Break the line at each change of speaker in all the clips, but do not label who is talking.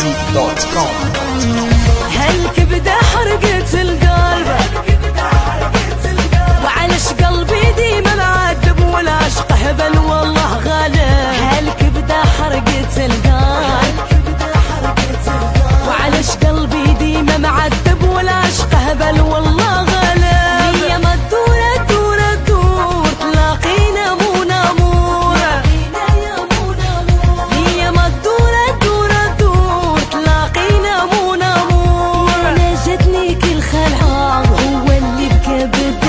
music.com.
هالكبدة حرقت القلب وعلش قلبي ديما معذب والعشق هبل والله غالب. هالكبدة حرقت القلب وعلش قلبي ديما معذب والعشق هبل والله غالب. هي ما تدور تدور تدور تلاقينا مو نامور. هي ما تدور تدور تدور تلاقينا مو نامور. انا جتني كل خلعه وهو اللي بكى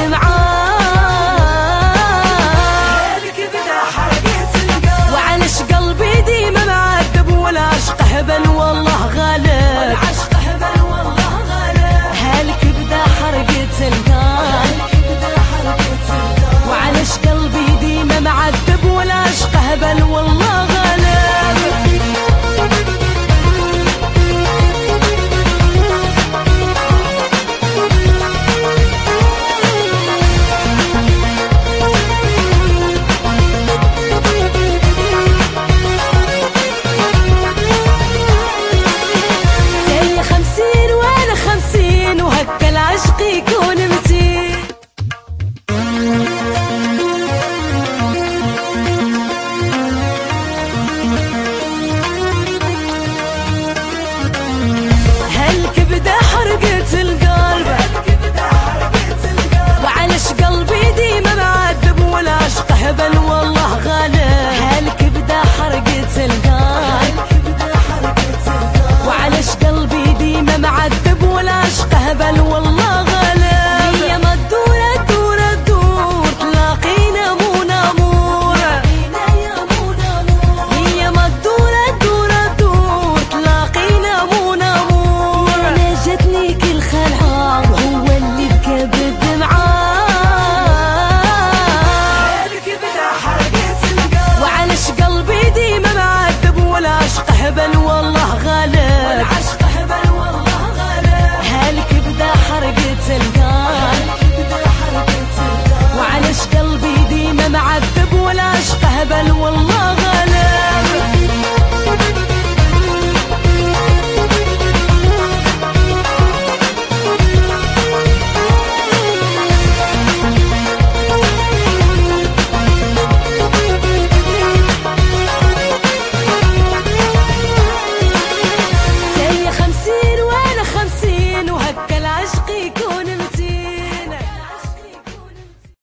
بالدمعه. الكبده حرقت القلب وعلش قلبي ديما معذب والعشق هبل والله غالب. العشق هبل والله غالب. هالكبده حرقت القلب وعلش قلبي ديما معذب والعشق هبل والله غالب.